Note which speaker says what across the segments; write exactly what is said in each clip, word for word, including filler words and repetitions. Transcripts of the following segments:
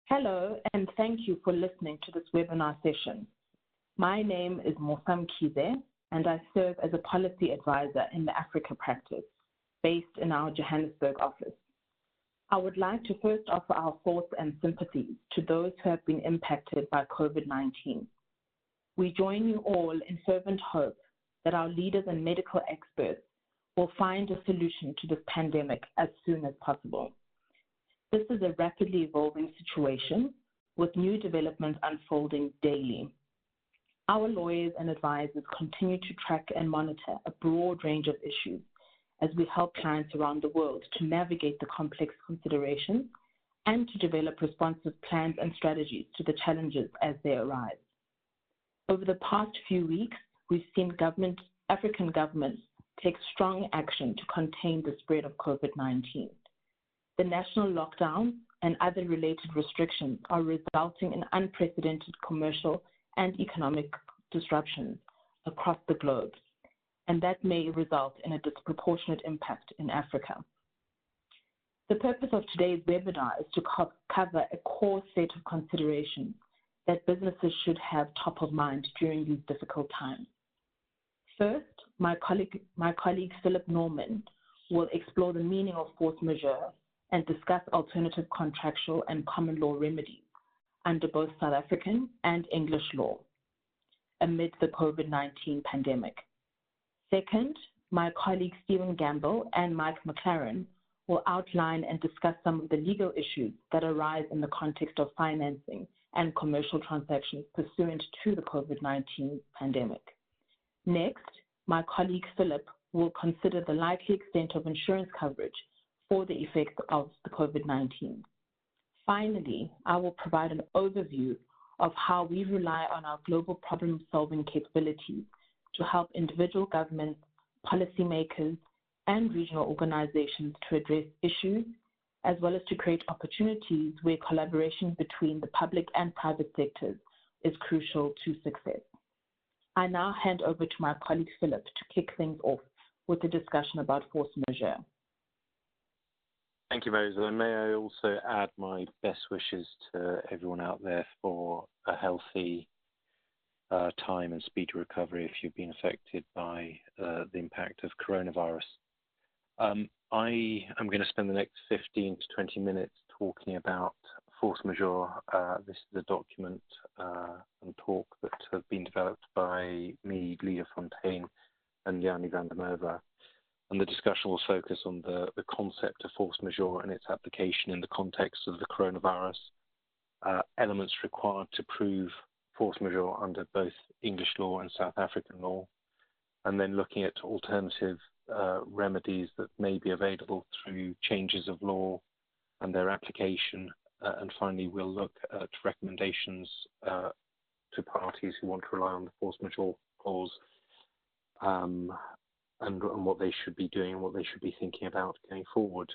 Speaker 1: Hello, and thank you for listening to this webinar session. My name is Mosam Kize, and I serve as a policy advisor in the Africa practice, based in our Johannesburg office. I would like to first offer our thoughts and sympathies to those who have been impacted by COVID nineteen. We join you all in fervent hope that our leaders and medical experts will find a solution to this pandemic as soon as possible. This is a rapidly evolving situation with new developments unfolding daily. Our lawyers and advisors continue to track and monitor a broad range of issues as we help clients around the world to navigate the complex considerations and to develop responsive plans and strategies to the challenges as they arise. Over the past few weeks, we've seen government, African governments take strong action to contain the spread of COVID nineteen. The national lockdown and other related restrictions are resulting in unprecedented commercial and economic disruptions across the globe, and that may result in a disproportionate impact in Africa. The purpose of today's webinar is to co cover a core set of considerations that businesses should have top of mind during these difficult times. First, my colleague, my colleague Philip Norman will explore the meaning of force majeure and discuss alternative contractual and common law remedies under both South African and English law amid the COVID nineteen pandemic. Second, my colleagues Stephen Gamble and Mike McLaren will outline and discuss some of the legal issues that arise in the context of financing and commercial transactions pursuant to the COVID nineteen pandemic. Next, my colleague Philip will consider the likely extent of insurance coverage for the effects of the COVID nineteen. Finally, I will provide an overview of how we rely on our global problem-solving capabilities to help individual governments, policymakers, and regional organizations to address issues, as well as to create opportunities where collaboration between the public and private sectors is crucial to success. I now hand over to my colleague Philip to kick things off with a discussion about force majeure.
Speaker 2: Thank you, Rosa. And may I also add my best wishes to everyone out there for a healthy uh, time and speedy recovery if you've been affected by uh, the impact of coronavirus. Um, I am going to spend the next fifteen to twenty minutes talking about force majeure. Uh, this is a document uh, and talk that have been developed by me, Leah Fontaine, and Yanni van der Merwe. And the discussion will focus on the, the concept of force majeure and its application in the context of the coronavirus, uh, elements required to prove force majeure under both English law and South African law, and then looking at alternative uh, remedies that may be available through changes of law and their application. Uh, and finally, we'll look at recommendations uh, to parties who want to rely on the force majeure clause, um, And, and what they should be doing and what they should be thinking about going forward.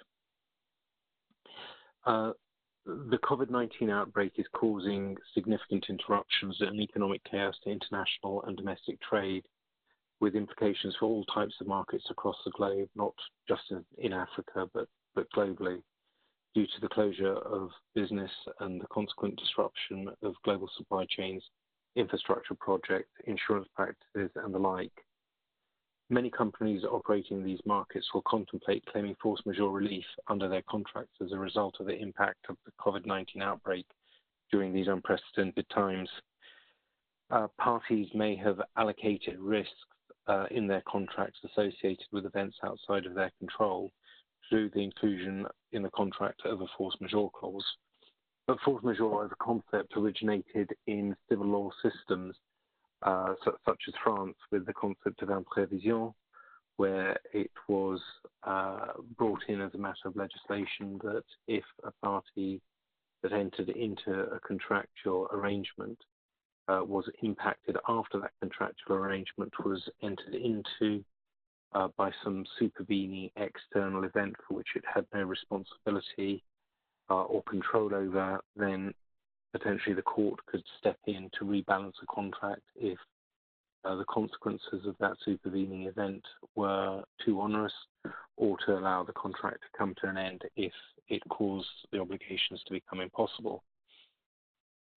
Speaker 2: Uh, the COVID nineteen outbreak is causing significant interruptions and economic chaos to international and domestic trade, with implications for all types of markets across the globe, not just in, in Africa, but, but globally, due to the closure of business and the consequent disruption of global supply chains, infrastructure projects, insurance practices, and the like. Many companies operating in these markets will contemplate claiming force majeure relief under their contracts as a result of the impact of the COVID nineteen outbreak during these unprecedented times. Uh, parties may have allocated risks uh, in their contracts associated with events outside of their control through the inclusion in the contract of a force majeure clause. But force majeure as a concept originated in civil law systems Uh, such as France, with the concept of imprévision, where it was uh, brought in as a matter of legislation that if a party that entered into a contractual arrangement uh, was impacted after that contractual arrangement was entered into uh, by some supervening external event for which it had no responsibility uh, or control over, then potentially the court could step in to rebalance a contract if uh, the consequences of that supervening event were too onerous, or to allow the contract to come to an end if it caused the obligations to become impossible.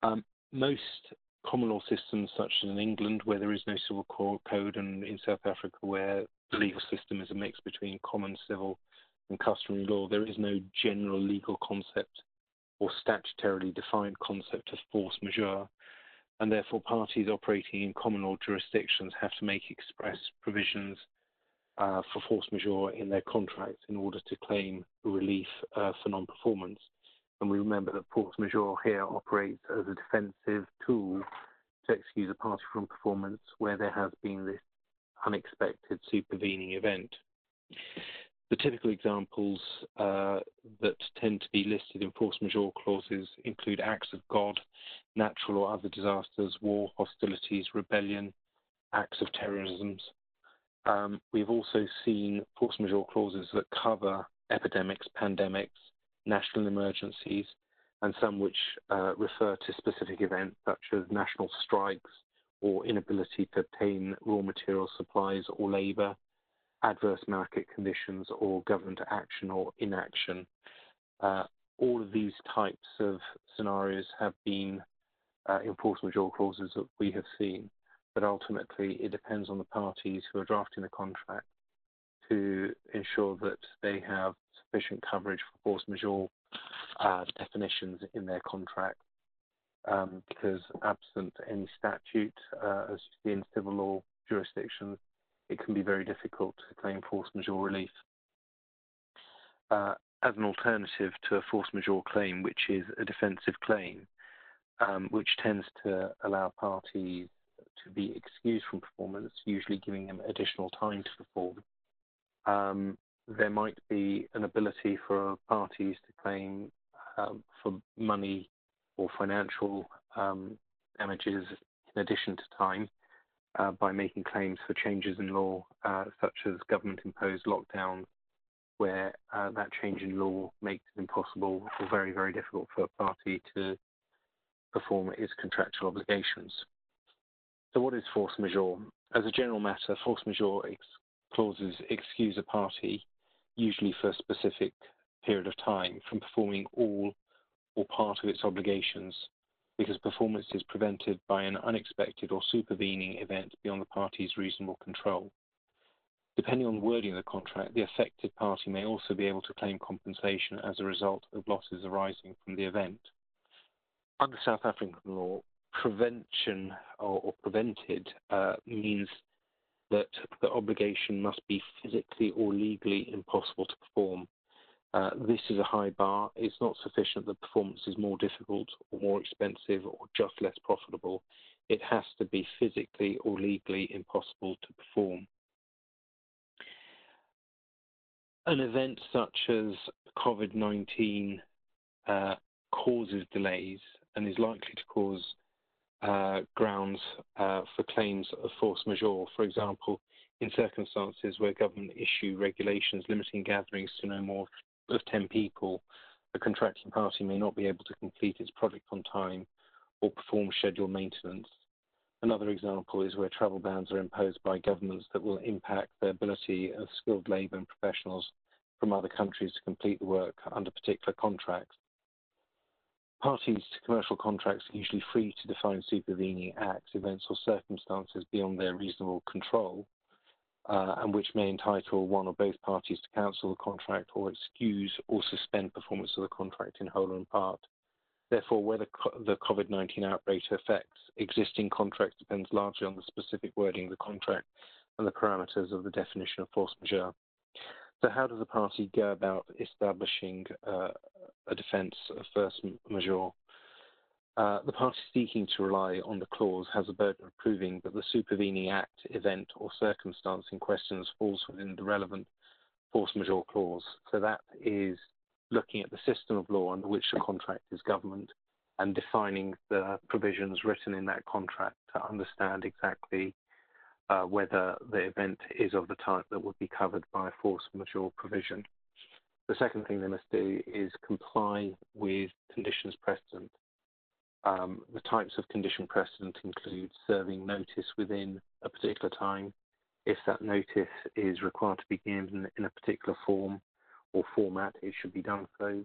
Speaker 2: Um, most common law systems, such as in England, where there is no civil code, and in South Africa, where the legal system is a mix between common, civil, and customary law, there is no general legal concept or statutorily defined concept of force majeure, and therefore parties operating in common law jurisdictions have to make express provisions uh, for force majeure in their contracts in order to claim relief uh, for non-performance. And we remember that force majeure here operates as a defensive tool to excuse a party from performance where there has been this unexpected supervening event. The typical examples uh, that tend to be listed in force majeure clauses include acts of God, natural or other disasters, war, hostilities, rebellion, acts of terrorism. Um, we've also seen force majeure clauses that cover epidemics, pandemics, national emergencies, and some which uh, refer to specific events such as national strikes or inability to obtain raw material supplies or labour, adverse market conditions, or government action or inaction. Uh, all of these types of scenarios have been uh, in force majeure clauses that we have seen, but ultimately it depends on the parties who are drafting the contract to ensure that they have sufficient coverage for force majeure uh, definitions in their contract, um, because absent any statute, uh, as you see in civil law jurisdictions, it can be very difficult to claim force majeure relief. Uh, as an alternative to a force majeure claim, which is a defensive claim, um, which tends to allow parties to be excused from performance, usually giving them additional time to perform, um, there might be an ability for parties to claim um, for money or financial um, damages in addition to time, Uh, by making claims for changes in law, uh, such as government-imposed lockdowns, where uh, that change in law makes it impossible or very, very difficult for a party to perform its contractual obligations. So what is force majeure? As a general matter, force majeure ex- clauses excuse a party, usually for a specific period of time, from performing all or part of its obligations, because performance is prevented by an unexpected or supervening event beyond the party's reasonable control. Depending on the wording of the contract, the affected party may also be able to claim compensation as a result of losses arising from the event. Under South African law, prevention or, or prevented uh, means that the obligation must be physically or legally impossible to perform. Uh, this is a high bar. It's not sufficient that performance is more difficult or more expensive or just less profitable. It has to be physically or legally impossible to perform. An event such as COVID nineteen uh, causes delays and is likely to cause uh, grounds uh, for claims of force majeure. For example, in circumstances where government issue regulations limiting gatherings to no more of ten people, a contracting party may not be able to complete its project on time or perform scheduled maintenance. Another example is where travel bans are imposed by governments that will impact the ability of skilled labour and professionals from other countries to complete the work under particular contracts. Parties to commercial contracts are usually free to define supervening acts, events or circumstances beyond their reasonable control, Uh, and which may entitle one or both parties to cancel the contract or excuse or suspend performance of the contract in whole or in part. Therefore, whether co- the COVID nineteen outbreak affects existing contracts depends largely on the specific wording of the contract and the parameters of the definition of force majeure. So how does a party go about establishing uh, a defence of force majeure? Uh, the party seeking to rely on the clause has a burden of proving that the supervening act, event, or circumstance in question falls within the relevant force majeure clause. So that is looking at the system of law under which the contract is governed and defining the provisions written in that contract to understand exactly uh, whether the event is of the type that would be covered by a force majeure provision. The second thing they must do is comply with conditions precedent. Um, the types of condition precedent include serving notice within a particular time. If that notice is required to be given in a particular form or format, it should be done so.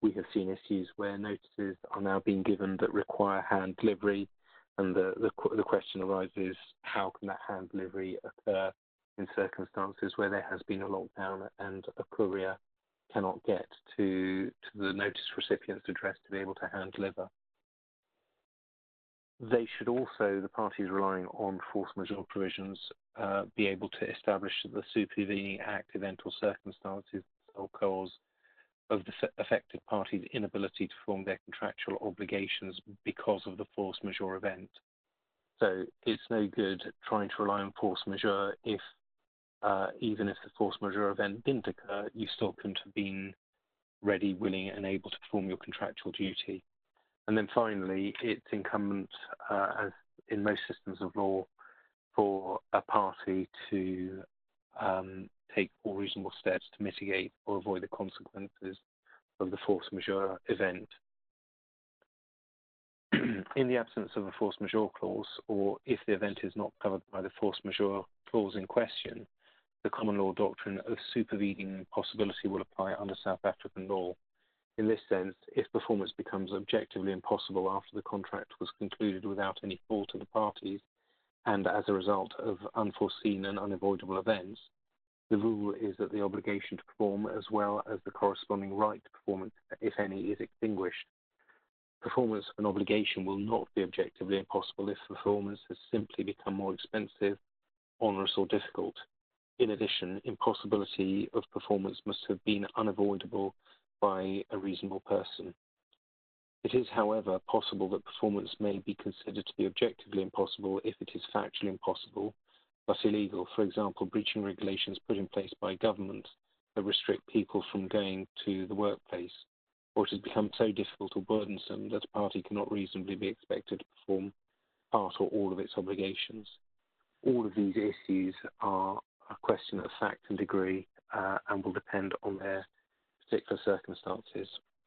Speaker 2: we have seen issues where notices are now being given that require hand delivery, and the, the, the question arises, how can that hand delivery occur in circumstances where there has been a lockdown and a courier cannot get to, to the notice recipient's address to be able to hand deliver. They should also, the parties relying on force majeure provisions, uh, be able to establish that the supervening act, event or circumstances or cause of the affected party's inability to perform their contractual obligations because of the force majeure event. So it's no good trying to rely on force majeure if, uh, even if the force majeure event didn't occur, you still couldn't have been ready, willing and able to perform your contractual duty. And then finally, it's incumbent, uh, as in most systems of law, for a party to um, take all reasonable steps to mitigate or avoid the consequences of the force majeure event. In the absence of a force majeure clause, or if the event is not covered by the force majeure clause in question, the common law doctrine of supervening possibility will apply under South African law. In this sense, if performance becomes objectively impossible after the contract was concluded without any fault of the parties, and as a result of unforeseen and unavoidable events, the rule is that the obligation to perform, as well as the corresponding right to performance, if any, is extinguished. Performance of an obligation will not be objectively impossible if performance has simply become more expensive, onerous, or difficult. In addition, impossibility of performance must have been unavoidable by a reasonable person. It is, however, possible that performance may be considered to be objectively impossible if it is factually impossible, but illegal, for example, breaching regulations put in place by government that restrict people from going to the workplace, or it has become so difficult or burdensome that a party cannot reasonably be expected to perform part or all of its obligations. All of these issues are a question of fact and degree uh, and will depend on their particular circumstances.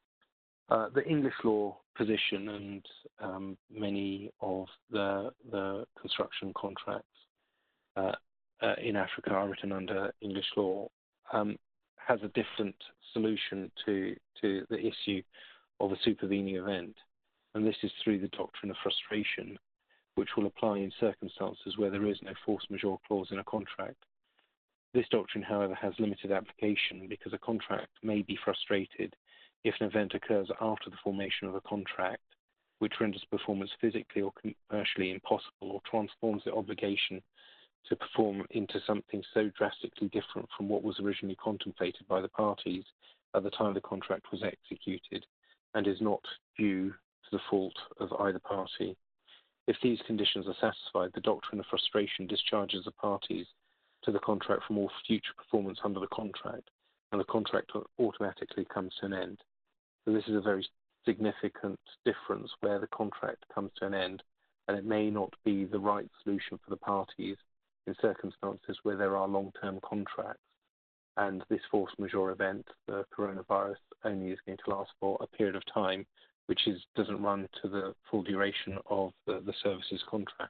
Speaker 2: Uh, the English law position and um, many of the, the construction contracts uh, uh, in Africa are written under English law, um, has a different solution to, to the issue of a supervening event. And this is through the doctrine of frustration, which will apply in circumstances where there is no force majeure clause in a contract. This doctrine, however, has limited application because a contract may be frustrated if an event occurs after the formation of a contract, which renders performance physically or commercially impossible or transforms the obligation to perform into something so drastically different from what was originally contemplated by the parties at the time the contract was executed and is not due to the fault of either party. If these conditions are satisfied, the doctrine of frustration discharges the parties to the contract from all future performance under the contract, and the contract automatically comes to an end. So this is a very significant difference where the contract comes to an end, and it may not be the right solution for the parties in circumstances where there are long-term contracts, and this force majeure event, the coronavirus, only is going to last for a period of time, which is, doesn't run to the full duration of the, the services contract.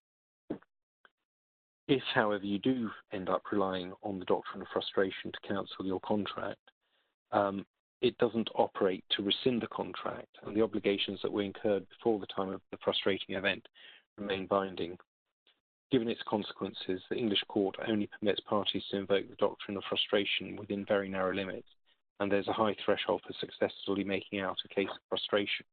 Speaker 2: If, however, you do end up relying on the doctrine of frustration to cancel your contract, um, it doesn't operate to rescind the contract, and the obligations that were incurred before the time of the frustrating event remain binding. Given its consequences, the English court only permits parties to invoke the doctrine of frustration within very narrow limits, and there's a high threshold for successfully making out a case of frustration.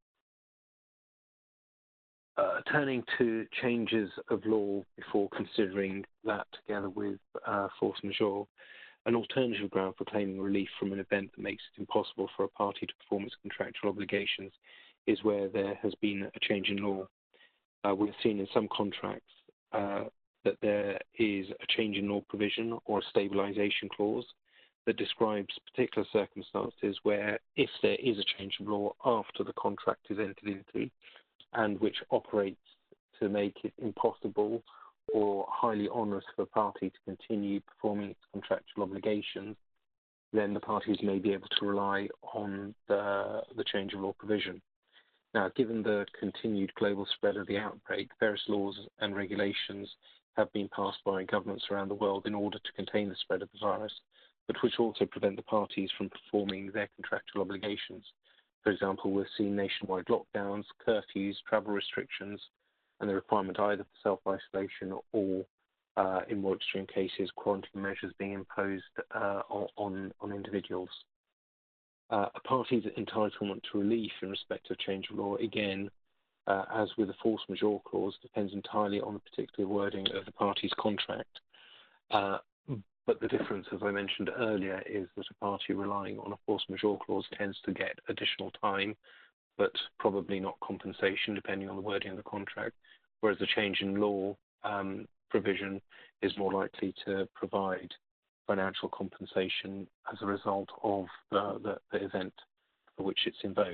Speaker 2: Uh, turning to changes of law before considering that together with uh, force majeure, an alternative ground for claiming relief from an event that makes it impossible for a party to perform its contractual obligations is where there has been a change in law. Uh, we've seen in some contracts uh, that there is a change in law provision or a stabilization clause that describes particular circumstances where, if there is a change of law after the contract is entered into, and which operates to make it impossible or highly onerous for a party to continue performing its contractual obligations, then the parties may be able to rely on the, the change of law provision. Now, given the continued global spread of the outbreak, various laws and regulations have been passed by governments around the world in order to contain the spread of the virus, but which also prevent the parties from performing their contractual obligations. For example, we've seen nationwide lockdowns, curfews, travel restrictions, and the requirement either for self-isolation or, uh, in more extreme cases, quarantine measures being imposed uh, on, on individuals. Uh, a party's entitlement to relief in respect of change of law, again, uh, as with the force majeure clause, depends entirely on the particular wording of the party's contract. Uh, but the difference, as I mentioned earlier, is that a party relying on a force majeure clause tends to get additional time, but probably not compensation, depending on the wording of the contract, whereas a change in law um, provision is more likely to provide financial compensation as a result of the, the, the event for which it's invoked.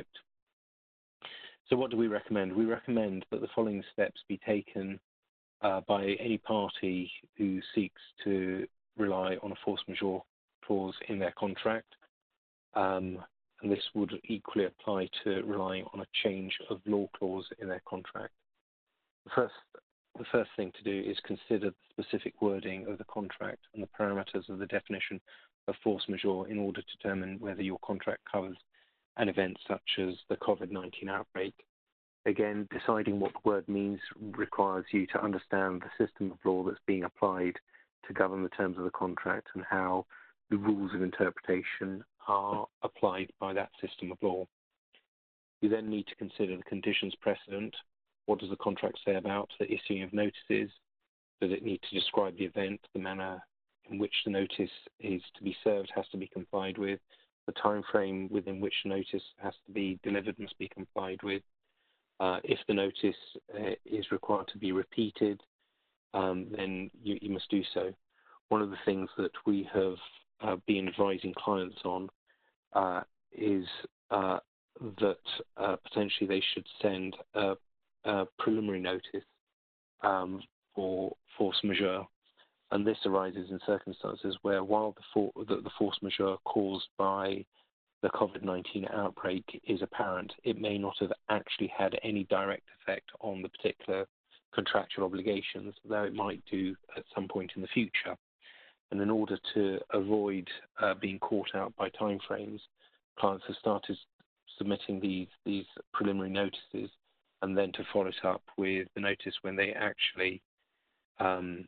Speaker 2: So what do we recommend? We recommend that the following steps be taken uh, by any party who seeks to rely on a force majeure clause in their contract. Um, and this would equally apply to relying on a change of law clause in their contract. The first, the first thing to do is consider the specific wording of the contract and the parameters of the definition of force majeure in order to determine whether your contract covers an event such as the COVID nineteen outbreak. Again, deciding what the word means requires you to understand the system of law that's being applied to govern the terms of the contract and how the rules of interpretation are applied by that system of law. You then need to consider the conditions precedent. What does the contract say about the issuing of notices? Does it need to describe the event? The manner in which the notice is to be served has to be complied with. The time frame within which the notice has to be delivered must be complied with. Uh, if the notice uh, is required to be repeated, um, then you, you must do so. One of the things that we have uh, been advising clients on uh, is uh, that uh, potentially they should send a, a preliminary notice um, for force majeure. And this arises in circumstances where, while the, for, the, the force majeure caused by the COVID nineteen outbreak is apparent, it may not have actually had any direct effect on the particular contractual obligations, though it might do at some point in the future. And in order to avoid uh, being caught out by timeframes, clients have started submitting these, these preliminary notices and then to follow it up with the notice when they actually um,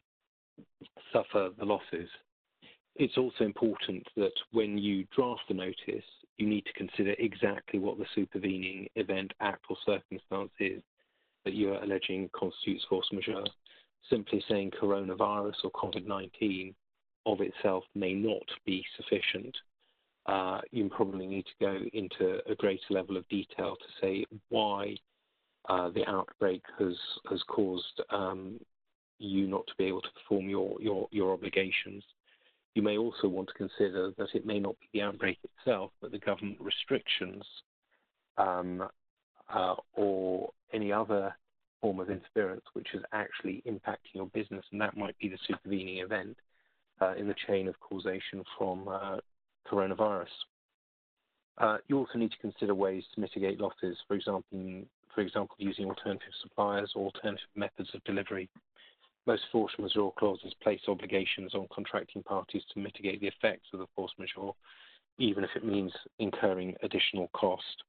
Speaker 2: suffer the losses. It's also important that when you draft the notice, you need to consider exactly what the supervening event, act or circumstance is that you are alleging constitutes force majeure. Simply saying coronavirus or COVID nineteen of itself may not be sufficient. Uh, you probably need to go into a greater level of detail to say why uh, the outbreak has, has caused um, you not to be able to perform your, your, your obligations. You may also want to consider that it may not be the outbreak itself, but the government restrictions um, uh, or any other form of interference which is actually impacting your business, and that might be the supervening event uh, in the chain of causation from uh, coronavirus. Uh, you also need to consider ways to mitigate losses, for example, for example, using alternative suppliers or alternative methods of delivery. Most force majeure clauses place obligations on contracting parties to mitigate the effects of the force majeure, even if it means incurring additional cost.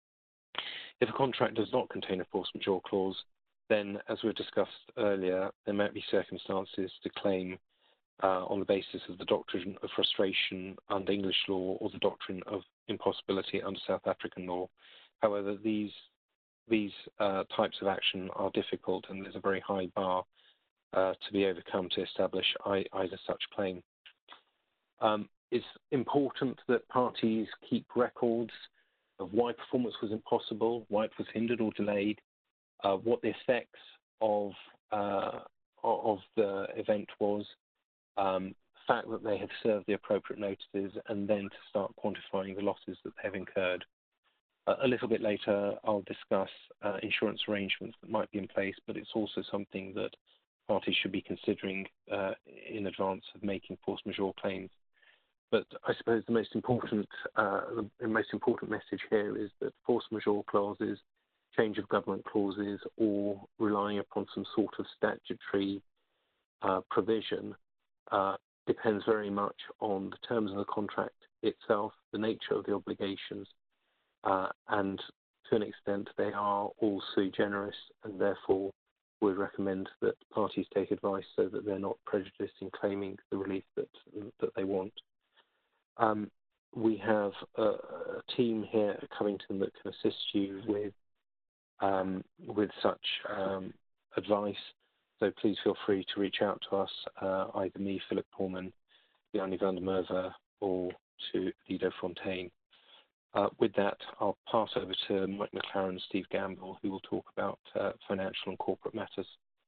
Speaker 2: If a contract does not contain a force majeure clause, then, as we've discussed earlier, there might be circumstances to claim uh, on the basis of the doctrine of frustration under English law or the doctrine of impossibility under South African law. However, these, these uh, types of action are difficult, and there's a very high bar Uh, to be overcome to establish I, either such claim. Um, it's important that parties keep records of why performance was impossible, why it was hindered or delayed, uh, what the effects of, uh, of the event was, um, the fact that they have served the appropriate notices, and then to start quantifying the losses that they have incurred. Uh, a little bit later, I'll discuss uh, insurance arrangements that might be in place, but it's also something that parties should be considering uh, in advance of making force majeure claims. But I suppose the most important, uh, the most important message here is that force majeure clauses, change of government clauses, or relying upon some sort of statutory uh, provision uh, depends very much on the terms of the contract itself, the nature of the obligations, uh, and to an extent they are all sui generis, and therefore would recommend that parties take advice so that they're not prejudiced in claiming the relief that that they want. Um, we have a, a team here at Covington that can assist you with um, with such um, advice. So please feel free to reach out to us, uh, either me, Philip Pullman, Yanni van der Merwe, or to Lido Fontaine. Uh, with that, I'll pass over to Mike McLaren and Steve Gamble, who will talk about uh, financial and corporate matters.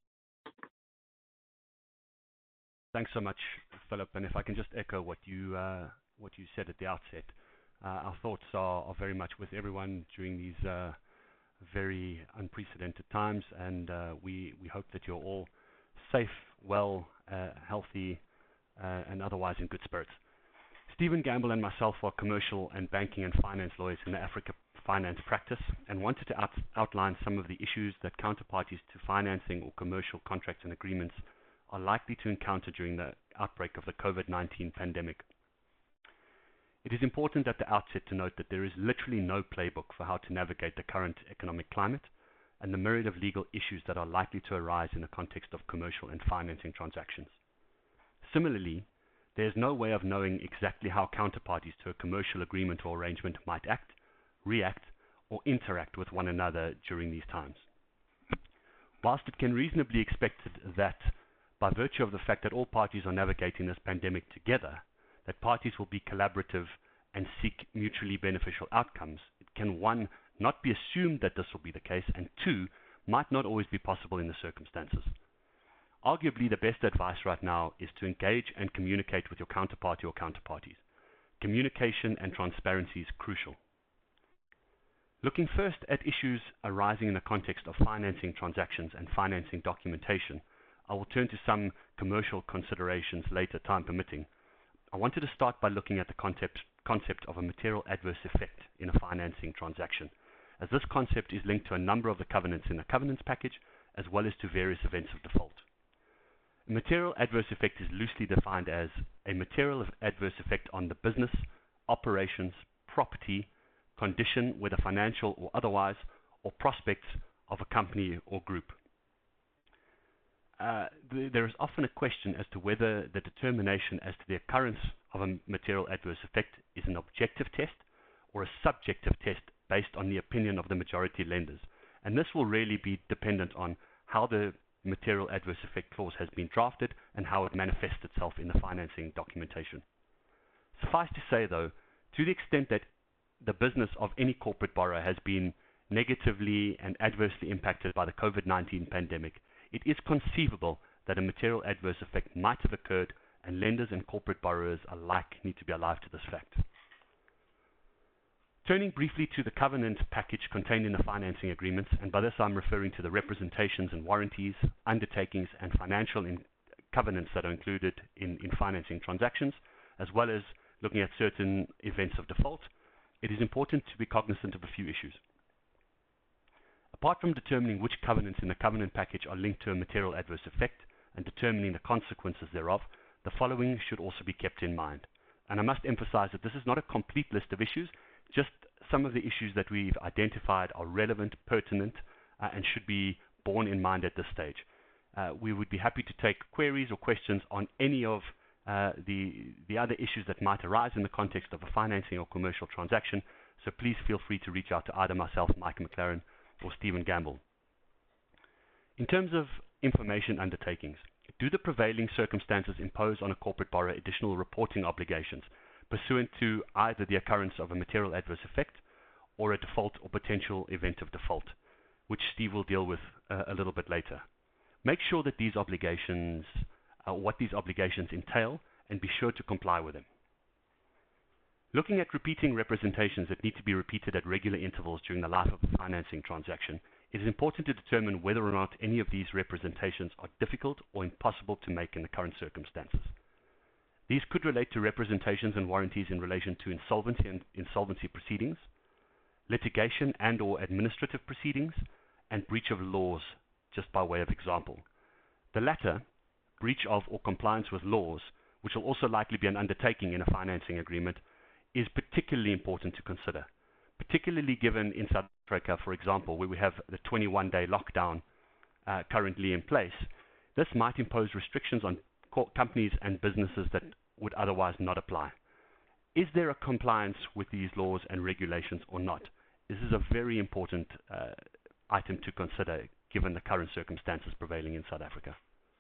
Speaker 3: Thanks so much, Philip. And if I can just echo what you uh, what you said at the outset, uh, our thoughts are, are very much with everyone during these uh, very unprecedented times, and uh, we we hope that you're all safe, well, uh, healthy, uh, and otherwise in good spirits. Stephen Gamble and myself are commercial and banking and finance lawyers in the Africa finance practice, and wanted to out outline some of the issues that counterparties to financing or commercial contracts and agreements are likely to encounter during the outbreak of the COVID nineteen pandemic. It is important at the outset to note that there is literally no playbook for how to navigate the current economic climate and the myriad of legal issues that are likely to arise in the context of commercial and financing transactions. Similarly, there is no way of knowing exactly how counterparties to a commercial agreement or arrangement might act, react, or interact with one another during these times. Whilst it can reasonably be expected that, by virtue of the fact that all parties are navigating this pandemic together, that parties will be collaborative and seek mutually beneficial outcomes, it can, one, not be assumed that this will be the case, and two, might not always be possible in the circumstances. Arguably, the best advice right now is to engage and communicate with your counterparty or counterparties. Communication and transparency is crucial. Looking first at issues arising in the context of financing transactions and financing documentation, I will turn to some commercial considerations later, time permitting. I wanted to start by looking at the concept, concept of a material adverse effect in a financing transaction, as this concept is linked to a number of the covenants in the covenants package, as well as to various events of default. A material adverse effect is loosely defined as a material adverse effect on the business, operations, property, condition, whether financial or otherwise, or prospects of a company or group. Uh, th there is often a question as to whether the determination as to the occurrence of a material adverse effect is an objective test or a subjective test based on the opinion of the majority lenders, and this will really be dependent on how the material adverse effect clause has been drafted and how it manifests itself in the financing documentation. Suffice to say, though, to the extent that the business of any corporate borrower has been negatively and adversely impacted by the COVID nineteen pandemic, it is conceivable that a material adverse effect might have occurred, and lenders and corporate borrowers alike need to be alive to this fact. Turning briefly to the covenant package contained in the financing agreements, and by this I'm referring to the representations and warranties, undertakings, and financial in covenants that are included in, in financing transactions, as well as looking at certain events of default, it is important to be cognizant of a few issues. Apart from determining which covenants in the covenant package are linked to a material adverse effect and determining the consequences thereof, the following should also be kept in mind. And I must emphasize that this is not a complete list of issues, just some of the issues that we've identified are relevant, pertinent, uh, and should be borne in mind at this stage. Uh, we would be happy to take queries or questions on any of uh, the, the other issues that might arise in the context of a financing or commercial transaction, so please feel free to reach out to either myself, Mike McLaren, or Stephen Gamble. In terms of information undertakings, do the prevailing circumstances impose on a corporate borrower additional reporting obligations pursuant to either the occurrence of a material adverse effect or a default or potential event of default, which Steve will deal with uh, a little bit later? Make sure that these obligations, uh, what these obligations entail, and be sure to comply with them. Looking at repeating representations that need to be repeated at regular intervals during the life of a financing transaction, it is important to determine whether or not any of these representations are difficult or impossible to make in the current circumstances. These could relate to representations and warranties in relation to insolvency and insolvency proceedings, litigation and or administrative proceedings, and breach of laws, just by way of example. The latter, breach of or compliance with laws, which will also likely be an undertaking in a financing agreement, is particularly important to consider. particularly given in South Africa, for example, where we have the twenty-one day lockdown uh, currently in place. This might impose restrictions on companies and businesses that would otherwise not apply. Is there a compliance with these laws and regulations or not? This is a very important uh, item to consider given the current circumstances prevailing in South Africa.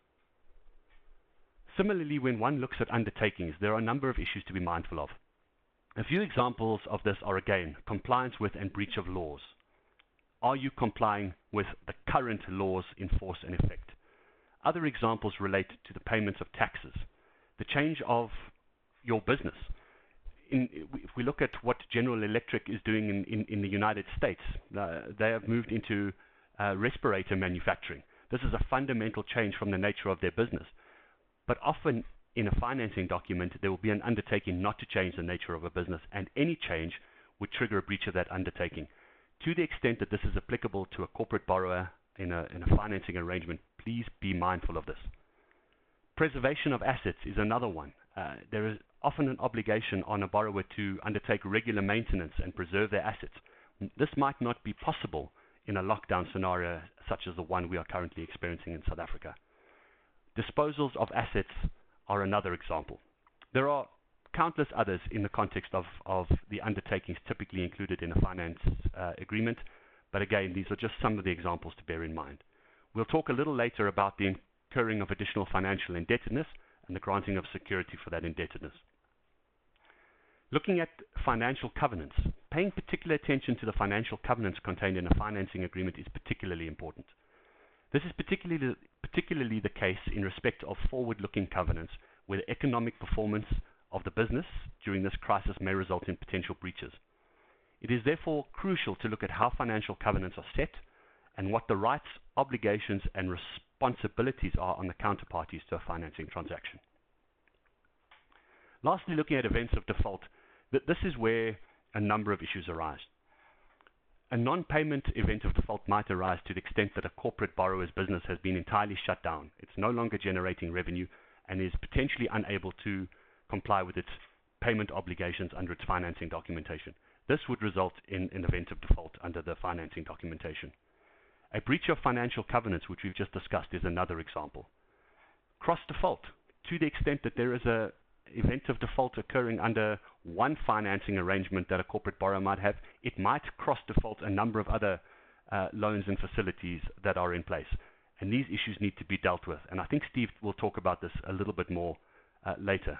Speaker 3: Similarly, when one looks at undertakings, there are a number of issues to be mindful of. A few examples of this are, again, compliance with and breach of laws. Are you complying with the current laws in force and effect? Other examples relate to the payments of taxes, the change of your business. In, if we look at what General Electric is doing in, in, in the United States, uh, they have moved into uh, respirator manufacturing. This is a fundamental change from the nature of their business. But often in a financing document, there will be an undertaking not to change the nature of a business, and any change would trigger a breach of that undertaking. To the extent that this is applicable to a corporate borrower in a, in a financing arrangement, please be mindful of this. Preservation of assets is another one. Uh, there is often an obligation on a borrower to undertake regular maintenance and preserve their assets. This might not be possible in a lockdown scenario such as the one we are currently experiencing in South Africa. Disposals of assets are another example. There are countless others in the context of, of the undertakings typically included in a finance uh, agreement, but again, these are just some of the examples to bear in mind. We'll talk a little later about the incurring of additional financial indebtedness and the granting of security for that indebtedness. Looking at financial covenants, paying particular attention to the financial covenants contained in a financing agreement is particularly important. This is particularly, particularly the case in respect of forward-looking covenants, where the economic performance of the business during this crisis may result in potential breaches. It is therefore crucial to look at how financial covenants are set and what the rights, obligations, and responsibilities are on the counterparties to a financing transaction. Lastly, looking at events of default, th this is where a number of issues arise. A non-payment event of default might arise to the extent that a corporate borrower's business has been entirely shut down. It's no longer generating revenue and is potentially unable to comply with its payment obligations under its financing documentation. This would result in an event of default under the financing documentation. A breach of financial covenants, which we've just discussed, is another example. Cross-default, to the extent that there is a event of default occurring under one financing arrangement that a corporate borrower might have, it might cross-default a number of other uh, loans and facilities that are in place. And these issues need to be dealt with. And I think Steve will talk about this a little bit more uh, later.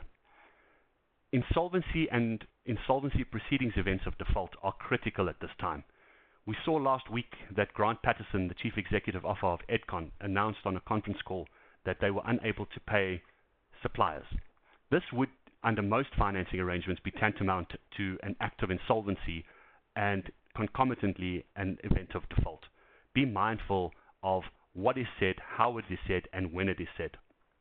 Speaker 3: Insolvency and insolvency proceedings events of default are critical at this time. We saw last week that Grant Patterson, the Chief Executive Officer of Edcon, announced on a conference call that they were unable to pay suppliers. This would, under most financing arrangements, be tantamount to an act of insolvency and concomitantly an event of default. Be mindful of what is said, how it is said, and when it is said.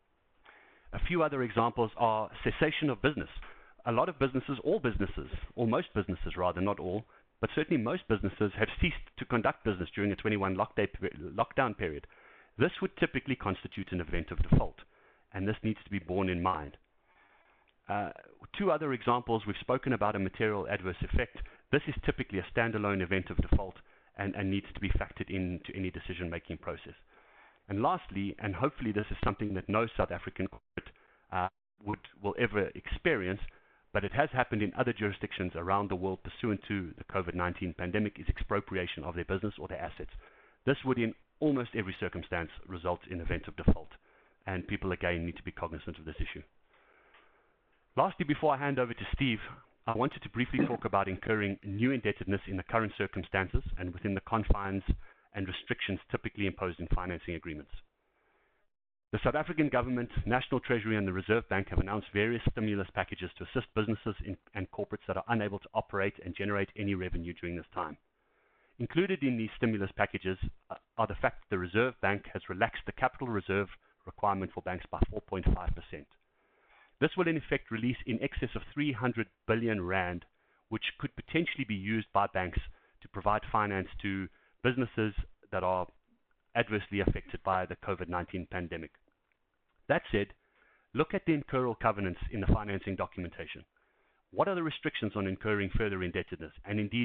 Speaker 3: A few other examples are cessation of business. A lot of businesses, all businesses, or most businesses rather, not all, but certainly most businesses have ceased to conduct business during a twenty-one lockdown period. This would typically constitute an event of default, and this needs to be borne in mind. Uh, two other examples, we've spoken about a material adverse effect. This is typically a standalone event of default and, and needs to be factored into any decision-making process. And lastly, and hopefully this is something that no South African corporate uh, would, will ever experience, but it has happened in other jurisdictions around the world pursuant to the COVID nineteen pandemic, is expropriation of their business or their assets. This would in almost every circumstance result in event of default, and people again need to be cognizant of this issue. Lastly, before I hand over to Steve, I wanted to briefly talk about incurring new indebtedness in the current circumstances and within the confines and restrictions typically imposed in financing agreements. The South African government, National Treasury, and the Reserve Bank have announced various stimulus packages to assist businesses in, and corporates that are unable to operate and generate any revenue during this time. Included in these stimulus packages are the fact that the Reserve Bank has relaxed the capital reserve requirement for banks by four point five percent. This will in effect release in excess of three hundred billion rand, which could potentially be used by banks to provide finance to businesses that are adversely affected by the COVID nineteen pandemic. That said, look at the incurral covenants in the financing documentation. What are the restrictions on incurring further indebtedness, and indeed to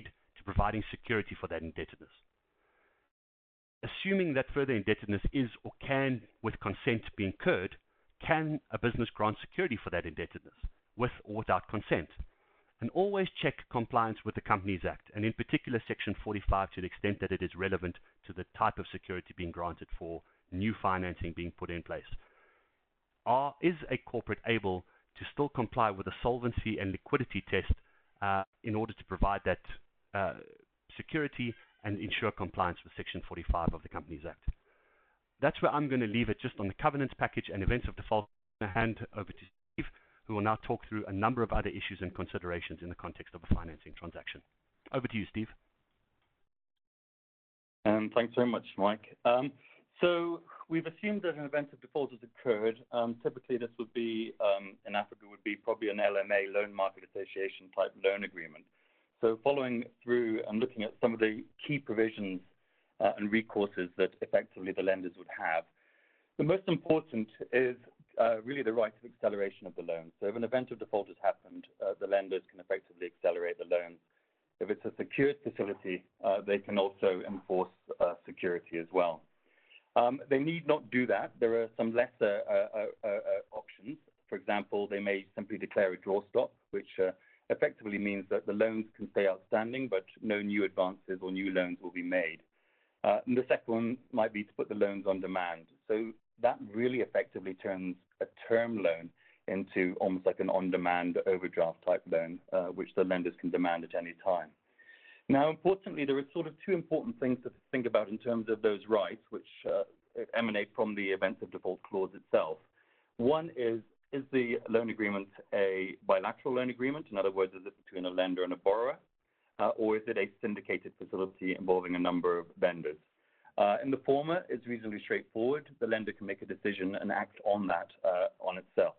Speaker 3: providing security for that indebtedness. Assuming that further indebtedness is or can, with consent, be incurred, can a business grant security for that indebtedness, with or without consent? And always check compliance with the Companies Act, and in particular Section forty-five, to the extent that it is relevant to the type of security being granted for new financing being put in place. Are, is a corporate able to still comply with the solvency and liquidity test uh, in order to provide that uh, security and ensure compliance with Section forty-five of the Companies Act? That's where I'm going to leave it, just on the covenants package and events of default. I'll hand over to Steve, who will now talk through a number of other issues and considerations in the context of a financing transaction. Over to you, Steve.
Speaker 4: Um, thanks very much, Mike. Um, so we've assumed that an event of default has occurred. Um, typically, this would be, um, in Africa, would be probably an L M A, Loan Market Association type loan agreement. So following through and looking at some of the key provisions uh, and recourses that effectively the lenders would have, the most important is uh, really the right of acceleration of the loan. So if an event of default has happened, uh, the lenders can effectively accelerate the loans. If it's a secured facility, uh, they can also enforce uh, security as well. Um, they need not do that. There are some lesser uh, uh, uh, options. For example, they may simply declare a draw stop, which uh, effectively means that the loans can stay outstanding, but no new advances or new loans will be made. Uh, and the second one might be to put the loans on demand. So that really effectively turns a term loan into almost like an on-demand overdraft type loan, uh, which the lenders can demand at any time. Now, importantly, there are sort of two important things to think about in terms of those rights, which uh, emanate from the events of default clause itself. One is, is the loan agreement a bilateral loan agreement? In other words, is it between a lender and a borrower? Uh, or is it a syndicated facility involving a number of vendors? Uh, in the former, it's reasonably straightforward. The lender can make a decision and act on that uh, on itself.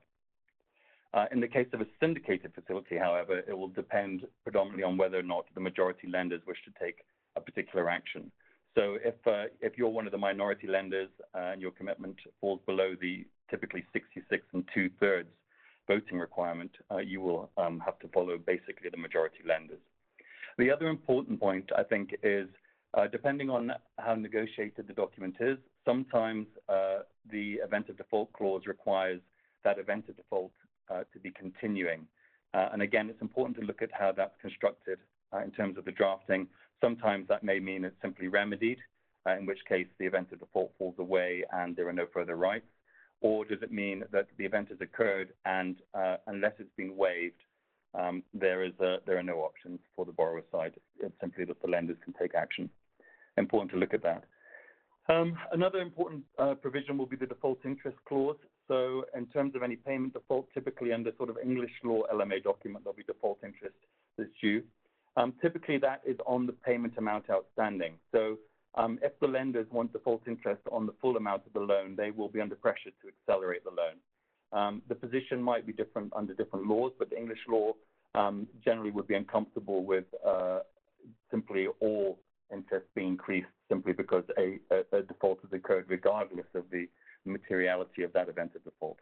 Speaker 4: Uh, in the case of a syndicated facility, however, it will depend predominantly on whether or not the majority lenders wish to take a particular action. So if, uh, if you're one of the minority lenders uh, and your commitment falls below the typically sixty-six and two-thirds voting requirement, uh, you will um, have to follow basically the majority lenders. The other important point, I think, is uh, depending on how negotiated the document is, sometimes uh, the event of default clause requires that event of default uh, to be continuing. Uh, and again, it's important to look at how that's constructed uh, in terms of the drafting. Sometimes that may mean it's simply remedied, uh, in which case the event of default falls away and there are no further rights. Or does it mean that the event has occurred and uh, unless it's been waived, Um, there is a, there are no options for the borrower side. It's simply that the lenders can take action. Important to look at that. Um, another important uh, provision will be the default interest clause. So in terms of any payment default, typically under sort of English law L M A document, there'll be default interest that's due. Um, typically that is on the payment amount outstanding. So um, if the lenders want default interest on the full amount of the loan, they will be under pressure to accelerate the loan. Um, the position might be different under different laws, but the English law um, generally would be uncomfortable with uh, simply all interest being increased simply because a, a, a default has occurred regardless of the materiality of that event of default.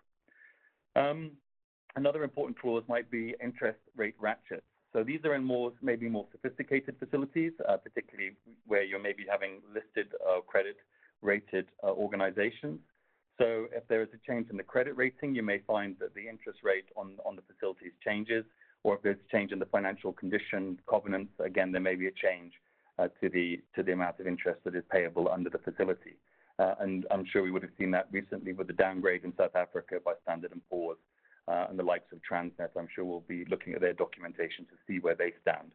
Speaker 4: Um, another important clause might be interest rate ratchets. So these are in more, maybe more sophisticated facilities, uh, particularly where you're maybe having listed uh, credit rated uh, organizations. So if there is a change in the credit rating, you may find that the interest rate on, on the facilities changes, or if there's a change in the financial condition, covenants, again, there may be a change uh, to the to the amount of interest that is payable under the facility. Uh, and I'm sure we would have seen that recently with the downgrade in South Africa by Standard and Poor's uh, and the likes of Transnet. I'm sure we'll be looking at their documentation to see where they stand.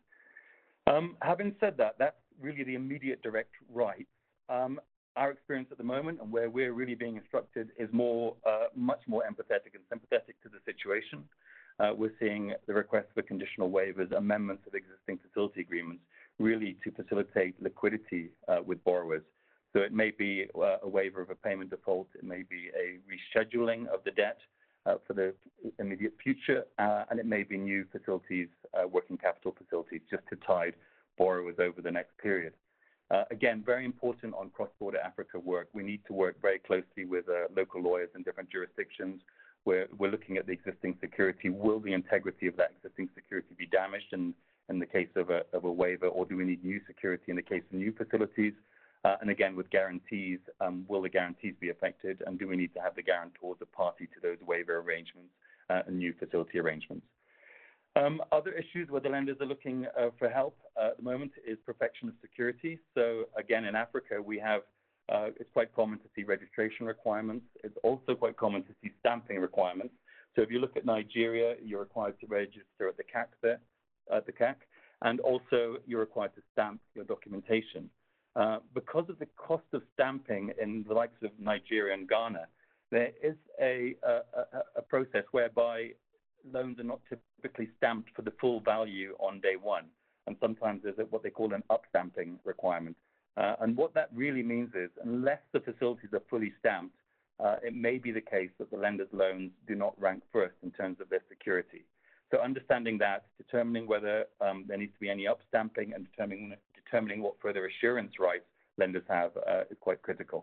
Speaker 4: Um, having said that, that's really the immediate direct rights. Um, Our experience at the moment and where we're really being instructed is more, uh, much more empathetic and sympathetic to the situation. Uh, we're seeing the request for conditional waivers, amendments of existing facility agreements, really to facilitate liquidity uh, with borrowers. So it may be uh, a waiver of a payment default, it may be a rescheduling of the debt uh, for the immediate future, uh, and it may be new facilities, uh, working capital facilities, just to tide borrowers over the next period. Uh, again, very important on cross-border Africa work. We need to work very closely with uh, local lawyers in different jurisdictions. We're, we're looking at the existing security. Will the integrity of that existing security be damaged? And in the case of a, of a waiver, or do we need new security in the case of new facilities? Uh, and again, with guarantees, um, will the guarantees be affected, and do we need to have the guarantors a party to those waiver arrangements uh, and new facility arrangements? Um, other issues where the lenders are looking uh, for help uh, at the moment is perfection of security. So again, in Africa, we have, uh, it's quite common to see registration requirements. It's also quite common to see stamping requirements. So if you look at Nigeria, you're required to register at the C A C there, at the C A C, and also you're required to stamp your documentation. Uh, because of the cost of stamping in the likes of Nigeria and Ghana, there is a, a, a process whereby loans are not typically stamped for the full value on day one. And sometimes there's what they call an upstamping requirement. Uh, and what that really means is, unless the facilities are fully stamped, uh, it may be the case that the lender's loans do not rank first in terms of their security. So understanding that, determining whether um, there needs to be any upstamping, and determining, determining what further assurance rights lenders have uh, is quite critical.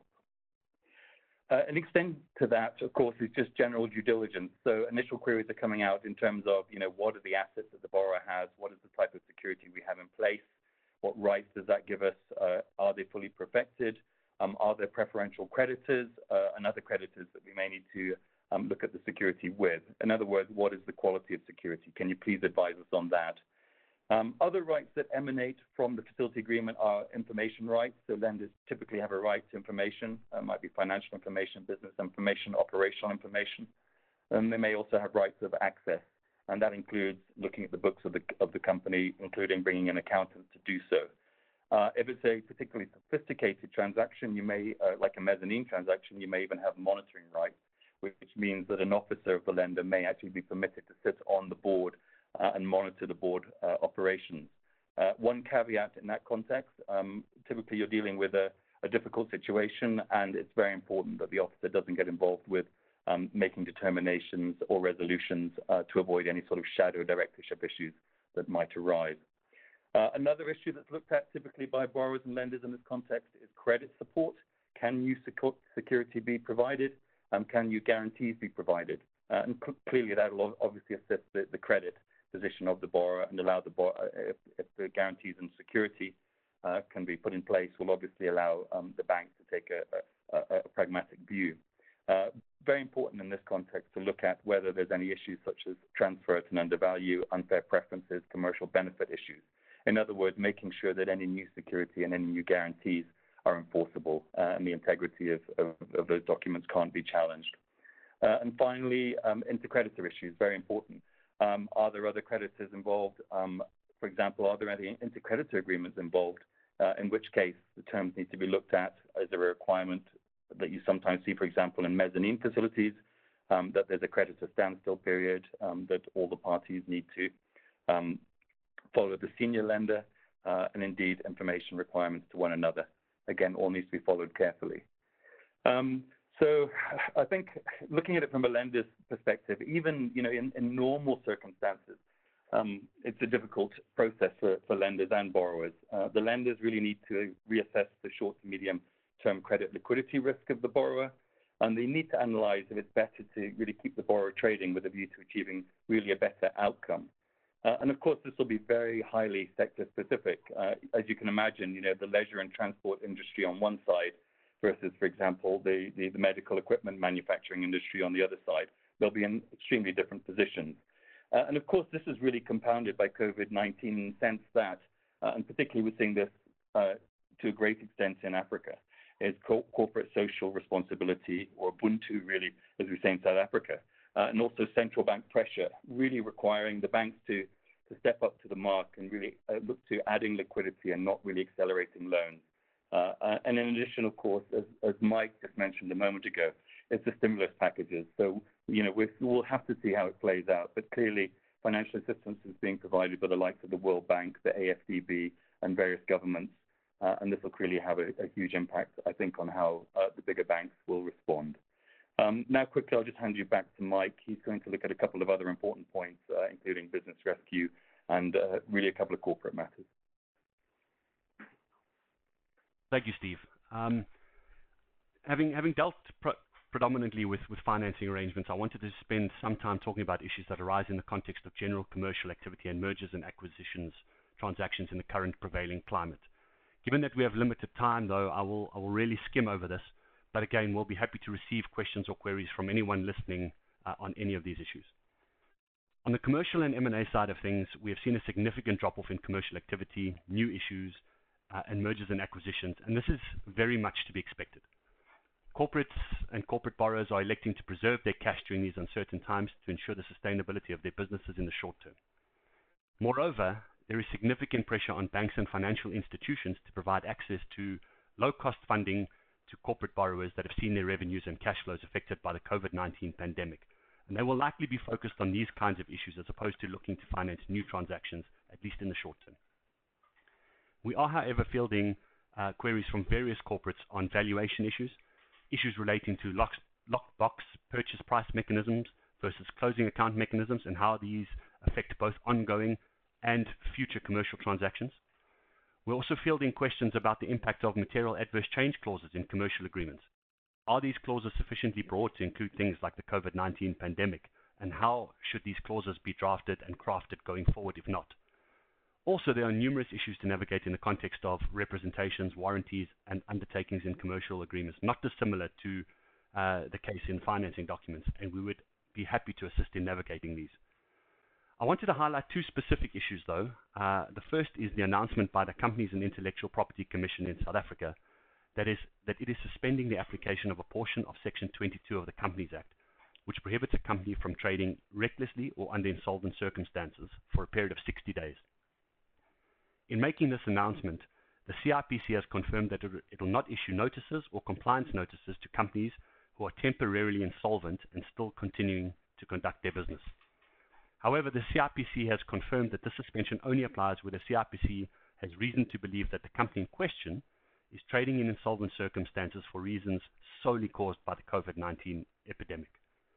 Speaker 4: Uh, an extent to that, of course, is just general due diligence. So initial queries are coming out in terms of, you know, what are the assets that the borrower has? What is the type of security we have in place? What rights does that give us? Uh, are they fully perfected? Um, are there preferential creditors uh, and other creditors that we may need to um, look at the security with? In other words, what is the quality of security? Can you please advise us on that? Um, other rights that emanate from the facility agreement are information rights. So lenders typically have a right to information. It might be financial information, business information, operational information. And they may also have rights of access. And that includes looking at the books of the, of the company, including bringing in accountants to do so. Uh, if it's a particularly sophisticated transaction, you may, uh, like a mezzanine transaction, you may even have monitoring rights, which means that an officer of the lender may actually be permitted to sit on the board Uh, and monitor the board uh, operations. Uh, one caveat in that context, um, typically you're dealing with a, a difficult situation, and it's very important that the officer doesn't get involved with um, making determinations or resolutions uh, to avoid any sort of shadow directorship issues that might arise. Uh, another issue that's looked at typically by borrowers and lenders in this context is credit support. Can new security be provided? Um, can new guarantees be provided? Uh, and cl clearly that will obviously assist the, the credit position of the borrower and allow the borrower, if, if the guarantees and security uh, can be put in place, will obviously allow um, the bank to take a, a, a pragmatic view. Uh, very important in this context to look at whether there's any issues such as transfer at an undervalue, unfair preferences, commercial benefit issues. In other words, making sure that any new security and any new guarantees are enforceable uh, and the integrity of, of, of those documents can't be challenged. Uh, and finally, um, intercreditor issues, very important. Um, are there other creditors involved? Um, for example, are there any intercreditor agreements involved, uh, in which case the terms need to be looked at? Is there a requirement that you sometimes see, for example, in mezzanine facilities, um, that there's a creditor standstill period, um, that all the parties need to um, follow the senior lender, uh, and indeed information requirements to one another. Again, all needs to be followed carefully. Um, So I think looking at it from a lender's perspective, even you know in, in normal circumstances, um, it's a difficult process for, for lenders and borrowers. Uh, the lenders really need to reassess the short to medium term credit liquidity risk of the borrower, and they need to analyze if it's better to really keep the borrower trading with a view to achieving really a better outcome. Uh, and of course, this will be very highly sector specific. Uh, as you can imagine, you know the leisure and transport industry on one side versus, for example, the, the, the medical equipment manufacturing industry on the other side. They'll be in extremely different positions. Uh, and of course, this is really compounded by COVID nineteen in the sense that, uh, and particularly we're seeing this uh, to a great extent in Africa, is co corporate social responsibility, or Ubuntu really, as we say in South Africa, uh, and also central bank pressure, really requiring the banks to, to step up to the mark and really uh, look to adding liquidity and not really accelerating loans. Uh, uh, and in addition, of course, as, as Mike just mentioned a moment ago, it's the stimulus packages. So, you know, we're, we'll have to see how it plays out. But clearly, financial assistance is being provided by the likes of the World Bank, the A F D B, and various governments. Uh, and this will clearly have a, a huge impact, I think, on how uh, the bigger banks will respond. Um, now, quickly, I'll just hand you back to Mike. He's going to look at a couple of other important points, uh, including business rescue and uh, really a couple of corporate matters.
Speaker 3: Thank you, Steve. Um, having having dealt pre predominantly with, with financing arrangements, I wanted to spend some time talking about issues that arise in the context of general commercial activity and mergers and acquisitions transactions in the current prevailing climate. Given that we have limited time, though, I will, I will really skim over this, but again, we'll be happy to receive questions or queries from anyone listening uh, on any of these issues. On the commercial and M and A side of things, we have seen a significant drop-off in commercial activity, new issues, uh, and mergers and acquisitions, and this is very much to be expected. Corporates and corporate borrowers are electing to preserve their cash during these uncertain times to ensure the sustainability of their businesses in the short term. Moreover, there is significant pressure on banks and financial institutions to provide access to low-cost funding to corporate borrowers that have seen their revenues and cash flows affected by the COVID nineteen pandemic. And they will likely be focused on these kinds of issues as opposed to looking to finance new transactions, at least in the short term. We are, however, fielding uh, queries from various corporates on valuation issues, issues relating to lock, locked box purchase price mechanisms versus closing account mechanisms and how these affect both ongoing and future commercial transactions. We're also fielding questions about the impact of material adverse change clauses in commercial agreements. Are these clauses sufficiently broad to include things like the COVID nineteen pandemic, and how should these clauses be drafted and crafted going forward if not? Also, there are numerous issues to navigate in the context of representations, warranties, and undertakings in commercial agreements, not dissimilar to uh, the case in financing documents, and we would be happy to assist in navigating these. I wanted to highlight two specific issues, though. Uh, the first is the announcement by the Companies and Intellectual Property Commission in South Africa that is that it is suspending the application of a portion of Section twenty-two of the Companies Act, which prohibits a company from trading recklessly or under insolvent circumstances for a period of sixty days. In making this announcement, the C I P C has confirmed that it will not issue notices or compliance notices to companies who are temporarily insolvent and still continuing to conduct their business. However, the C I P C has confirmed that this suspension only applies where the C I P C has reason to believe that the company in question is trading in insolvent circumstances for reasons solely caused by the COVID nineteen epidemic.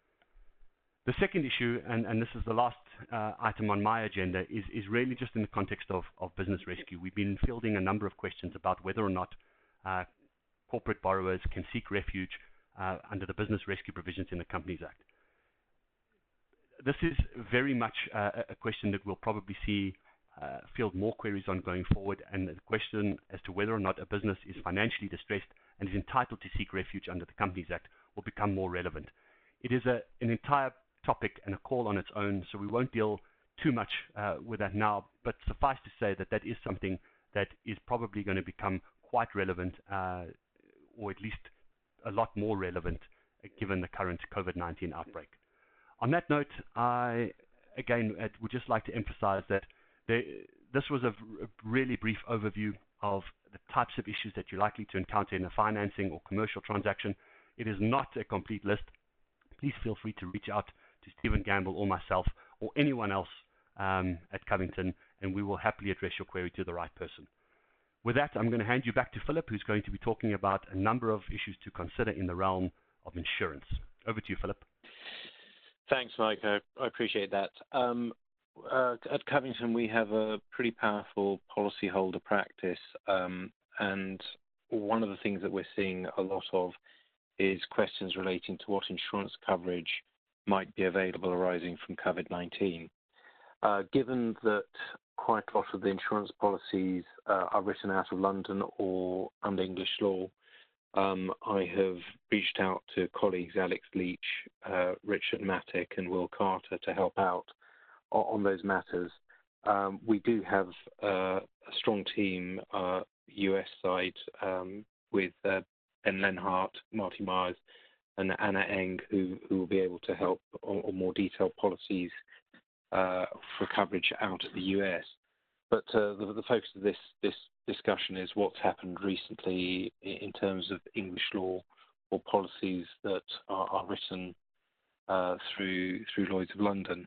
Speaker 3: The second issue, and, and this is the last uh, item on my agenda, is, is really just in the context of, of business rescue. We've been fielding a number of questions about whether or not uh, corporate borrowers can seek refuge uh, under the business rescue provisions in the Companies Act. This is very much uh, a question that we'll probably see uh, field more queries on going forward, and the question as to whether or not a business is financially distressed and is entitled to seek refuge under the Companies Act will become more relevant. It is a, an entire topic and a call on its own, so we won't deal too much uh, with that now, but suffice to say that that is something that is probably going to become quite relevant, uh, or at least a lot more relevant uh, given the current COVID nineteen outbreak. On that note, I, again, would just like to emphasize that there, this was a really brief overview of the types of issues that you're likely to encounter in a financing or commercial transaction. It is not a complete list. Please feel free to reach out to Stephen Gamble or myself or anyone else um, at Covington, and we will happily address your query to the right person. With that, I'm going to hand you back to Philip, who's going to be talking about a number of issues to consider in the realm of insurance. Over to you, Philip.
Speaker 2: Thanks, Mike. I, I appreciate that. Um, uh, at Covington, we have a pretty powerful policyholder practice, um, and one of the things that we're seeing a lot of is questions relating to what insurance coverage might be available arising from COVID nineteen. Uh, given that quite a lot of the insurance policies uh, are written out of London or under English law, Um, I have reached out to colleagues Alex Leach, uh, Richard Matic, and Will Carter to help out on, on those matters. Um, we do have uh, a strong team, uh, U S side, um, with uh, Ben Lenhart, Marty Myers, and Anna Eng, who, who will be able to help on, on more detailed policies uh, for coverage out of the U S. But uh, the, the focus of this, this discussion is what's happened recently in terms of English law or policies that are, are written uh, through through Lloyd's of London.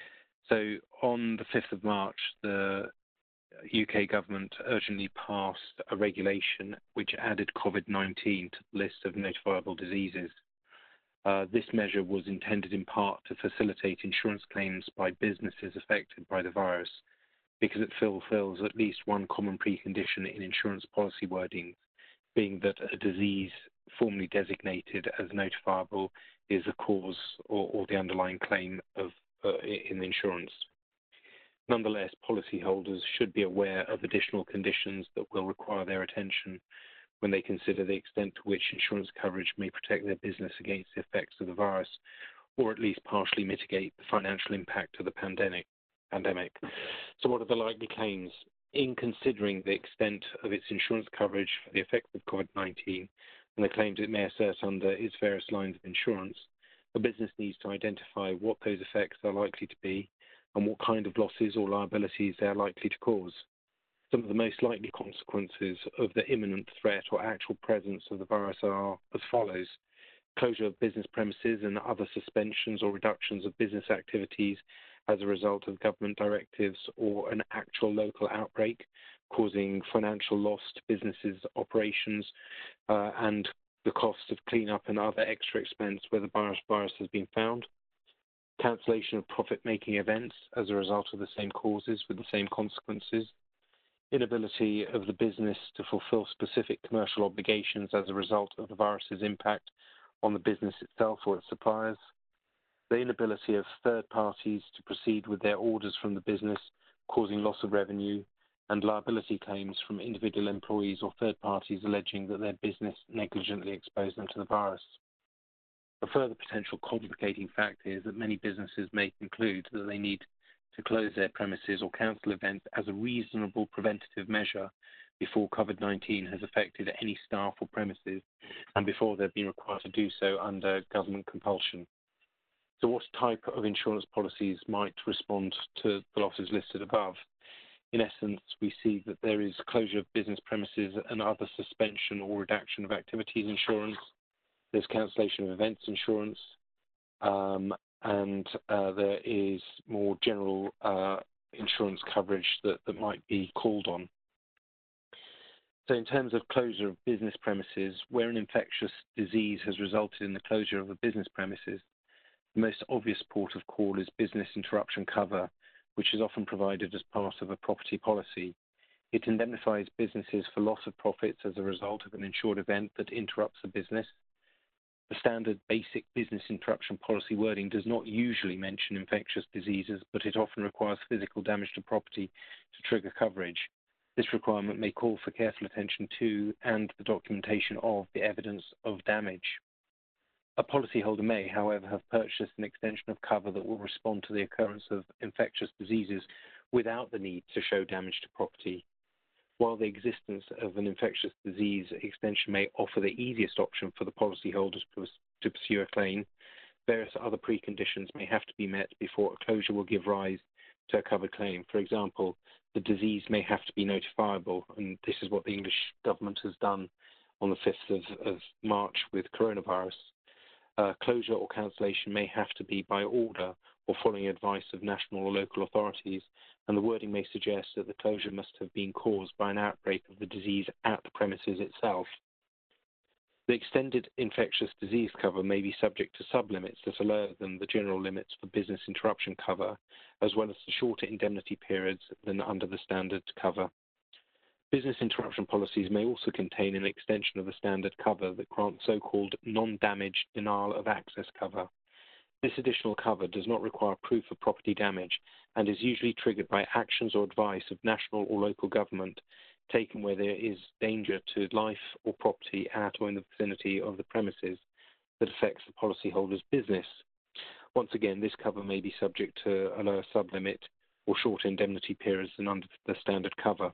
Speaker 2: So on the fifth of March, the U K government urgently passed a regulation which added COVID nineteen to the list of notifiable diseases. Uh, this measure was intended in part to facilitate insurance claims by businesses affected by the virus, because it fulfills at least one common precondition in insurance policy wording, being that a disease formally designated as notifiable is the cause or, or the underlying claim of uh, in insurance. Nonetheless, policyholders should be aware of additional conditions that will require their attention when they consider the extent to which insurance coverage may protect their business against the effects of the virus, or at least partially mitigate the financial impact of the pandemic. pandemic. So what are the likely claims? In considering the extent of its insurance coverage for the effects of COVID nineteen and the claims it may assert under its various lines of insurance, a business needs to identify what those effects are likely to be and what kind of losses or liabilities they are likely to cause. Some of the most likely consequences of the imminent threat or actual presence of the virus are as follows: closure of business premises and other suspensions or reductions of business activities as a result of government directives or an actual local outbreak, causing financial loss to businesses' operations uh, and the cost of cleanup and other extra expense where the virus, virus has been found. Cancellation of profit-making events as a result of the same causes with the same consequences. Inability of the business to fulfill specific commercial obligations as a result of the virus's impact on the business itself or its suppliers. The inability of third parties to proceed with their orders from the business, causing loss of revenue, and liability claims from individual employees or third parties alleging that their business negligently exposed them to the virus. A further potential complicating factor is that many businesses may conclude that they need to close their premises or cancel events as a reasonable preventative measure before COVID nineteen has affected any staff or premises and before they've been required to do so under government compulsion. So what type of insurance policies might respond to the losses listed above? In essence, we see that there is closure of business premises and other suspension or reduction of activities insurance. There's cancellation of events insurance, um, and uh, there is more general uh, insurance coverage that, that might be called on. So in terms of closure of business premises, where an infectious disease has resulted in the closure of a business premises, the most obvious port of call is business interruption cover, which is often provided as part of a property policy. It indemnifies businesses for loss of profits as a result of an insured event that interrupts the business. The standard basic business interruption policy wording does not usually mention infectious diseases, but it often requires physical damage to property to trigger coverage. This requirement may call for careful attention to and the documentation of the evidence of damage. A policyholder may, however, have purchased an extension of cover that will respond to the occurrence of infectious diseases without the need to show damage to property. While the existence of an infectious disease extension may offer the easiest option for the policyholders to pursue a claim, various other preconditions may have to be met before a closure will give rise to a covered claim. For example, the disease may have to be notifiable, and this is what the English government has done on the fifth of, of March with coronavirus. Uh, closure or cancellation may have to be by order or following advice of national or local authorities, and the wording may suggest that the closure must have been caused by an outbreak of the disease at the premises itself. The extended infectious disease cover may be subject to sublimits that are lower than the general limits for business interruption cover, as well as the shorter indemnity periods than under the standard cover. Business interruption policies may also contain an extension of the standard cover that grants so-called non-damage denial of access cover. This additional cover does not require proof of property damage and is usually triggered by actions or advice of national or local government taken where there is danger to life or property at or in the vicinity of the premises that affects the policyholder's business. Once again, this cover may be subject to a lower sublimit or shorter indemnity periods than under the standard cover.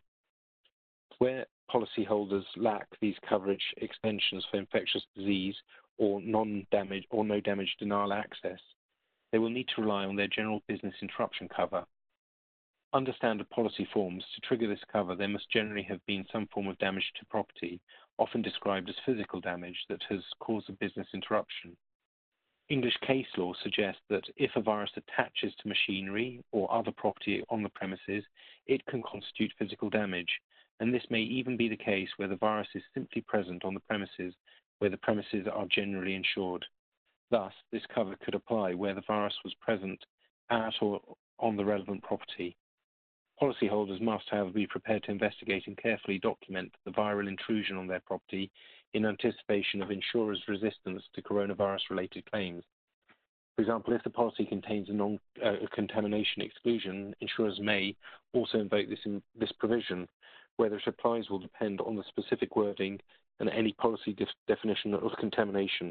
Speaker 2: Where policyholders lack these coverage extensions for infectious disease or non-damage or no damage denial access, they will need to rely on their general business interruption cover. Under standard policy forms, to trigger this cover, there must generally have been some form of damage to property, often described as physical damage, that has caused a business interruption. English case law suggests that if a virus attaches to machinery or other property on the premises, it can constitute physical damage, and this may even be the case where the virus is simply present on the premises where the premises are generally insured. Thus, this cover could apply where the virus was present at or on the relevant property. Policyholders must, however, be prepared to investigate and carefully document the viral intrusion on their property in anticipation of insurers' resistance to coronavirus-related claims. For example, if the policy contains a non-contamination uh, exclusion, insurers may also invoke this, in, this provision. Whether it applies will depend on the specific wording and any policy def definition of contamination.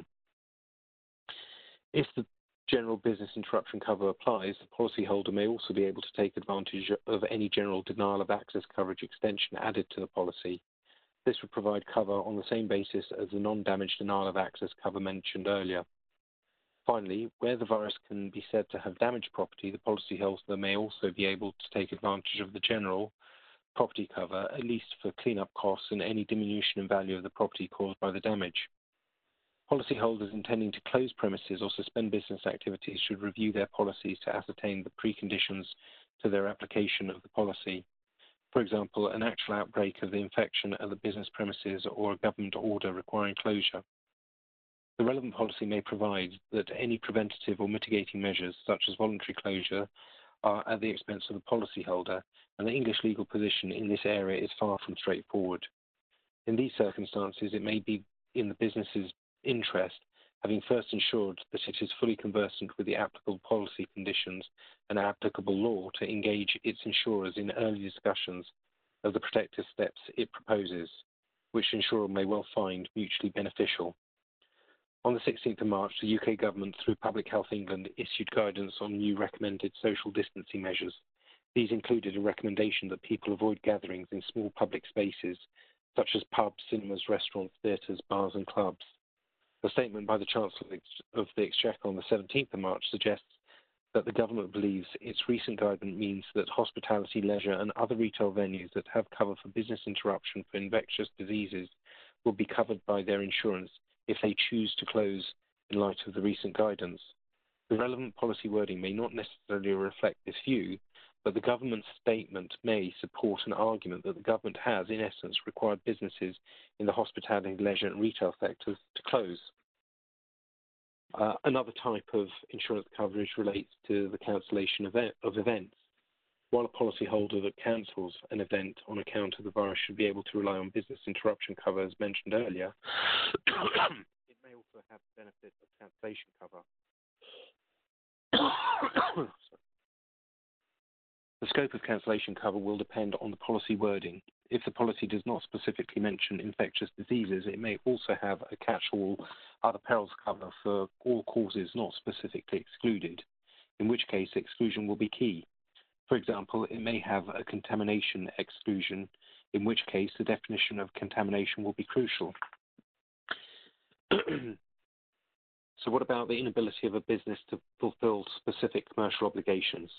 Speaker 2: If the general business interruption cover applies, the policyholder may also be able to take advantage of any general denial of access coverage extension added to the policy. This would provide cover on the same basis as the non-damage denial of access cover mentioned earlier. Finally, where the virus can be said to have damaged property, the policyholder may also be able to take advantage of the general property cover, at least for clean-up costs and any diminution in value of the property caused by the damage. Policyholders intending to close premises or suspend business activities should review their policies to ascertain the preconditions to their application of the policy. For example, an actual outbreak of the infection at the business premises or a government order requiring closure. The relevant policy may provide that any preventative or mitigating measures, such as voluntary closure, are at the expense of the policyholder, and the English legal position in this area is far from straightforward. In these circumstances, it may be in the business's interest, having first ensured that it is fully conversant with the applicable policy conditions and applicable law, to engage its insurers in early discussions of the protective steps it proposes, which the insurer may well find mutually beneficial. On the sixteenth of March, the U K government, through Public Health England, issued guidance on new recommended social distancing measures. These included a recommendation that people avoid gatherings in small public spaces, such as pubs, cinemas, restaurants, theatres, bars and clubs. A statement by the Chancellor of the Exchequer on the seventeenth of March suggests that the government believes its recent guidance means that hospitality, leisure and other retail venues that have cover for business interruption for infectious diseases will be covered by their insurance if they choose to close in light of the recent guidance. The relevant policy wording may not necessarily reflect this view, but the government's statement may support an argument that the government has, in essence, required businesses in the hospitality, leisure and retail sectors to close. Uh, another type of insurance coverage relates to the cancellation of, e of events. While a policyholder that cancels an event on account of the virus should be able to rely on business interruption cover, as mentioned earlier, it may also have the benefit of cancellation cover. The scope of cancellation cover will depend on the policy wording. If the policy does not specifically mention infectious diseases, it may also have a catch-all other perils cover for all causes not specifically excluded, in which case exclusion will be key. For example, it may have a contamination exclusion, in which case the definition of contamination will be crucial. So what about the inability of a business to fulfill specific commercial obligations?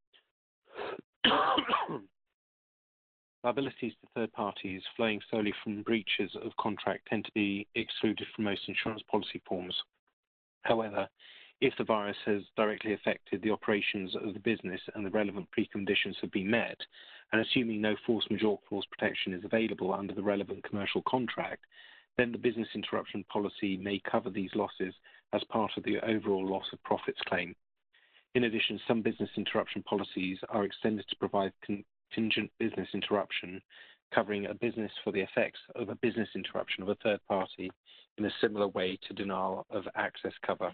Speaker 2: Liabilities to third parties flowing solely from breaches of contract tend to be excluded from most insurance policy forms. However, if the virus has directly affected the operations of the business and the relevant preconditions have been met, and assuming no force majeure clause protection is available under the relevant commercial contract, then the business interruption policy may cover these losses as part of the overall loss of profits claim. In addition, some business interruption policies are extended to provide contingent business interruption, covering a business for the effects of a business interruption of a third party in a similar way to denial of access cover.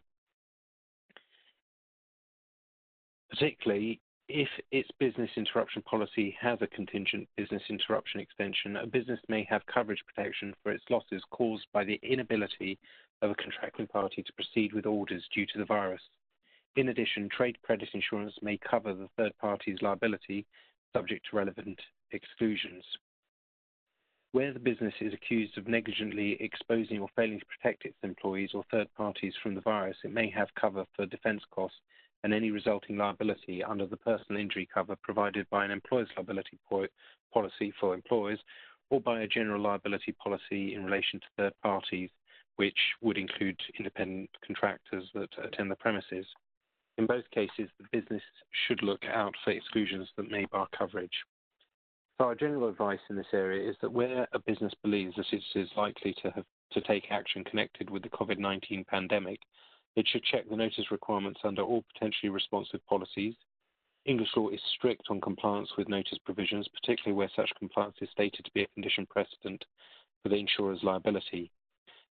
Speaker 2: Particularly, if its business interruption policy has a contingent business interruption extension, a business may have coverage protection for its losses caused by the inability of a contracting party to proceed with orders due to the virus. In addition, trade credit insurance may cover the third party's liability, subject to relevant exclusions. Where the business is accused of negligently exposing or failing to protect its employees or third parties from the virus, it may have cover for defence costs and any resulting liability under the personal injury cover provided by an employer's liability policy for employers or by a general liability policy in relation to third parties, which would include independent contractors that attend the premises. In both cases, the business should look out for exclusions that may bar coverage. So our general advice in this area is that where a business believes that it is likely to have to take action connected with the COVID nineteen pandemic, it should check the notice requirements under all potentially responsive policies. English law is strict on compliance with notice provisions, particularly where such compliance is stated to be a condition precedent for the insurer's liability.